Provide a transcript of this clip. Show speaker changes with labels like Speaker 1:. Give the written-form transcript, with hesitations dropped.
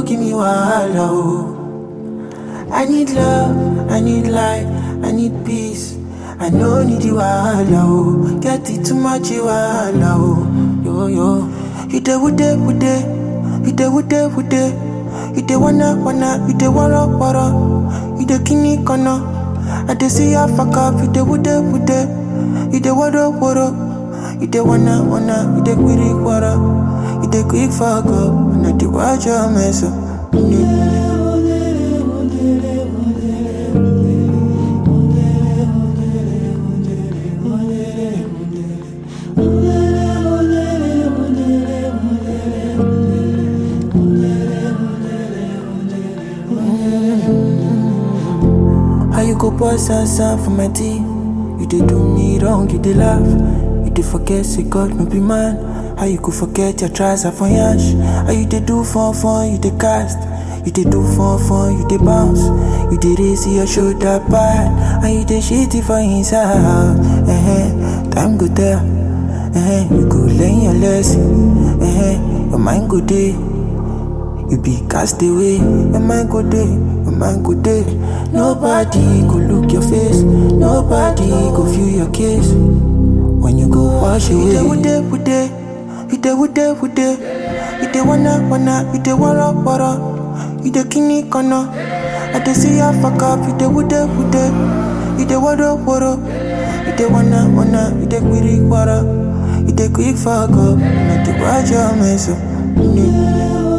Speaker 1: give me wahala, oh. I need love, I need light, I need peace. I no need you wahala, oh. Get it too much wahala, oh. Yo yo, you dey with it, you dey with it. You dey wanna, you dey wara. You dey kini kana. I dey see ya fuck up, you dey with it. You dey wara. You dey wanna, you dey quiri. You dey quick fuck up, and I dey watch your mess up. How you go pass and for my tea? You dey do me wrong, you dey laugh. You dey forget, say God no be man. How you could forget your tries are for yash? How you dey do fun, you dey cast. You dey do fun, you dey bounce. You dey raise your shoulder pad. And you dey shitty for inside. Time go there. You go learn your lesson. Your mind go there. You be cast away. Your mind go there. Your mind go there. Nobody go look your face. Nobody go feel your kiss. When you go wash away. You dey with it. You dey with it. You dey wanna, you dey wara. You dey kini kana. I dey see ya fuck up. You dey with it. You dey wara. You dey wanna, you dey quiri. You dey quick fuck up. I dey watch your mess up.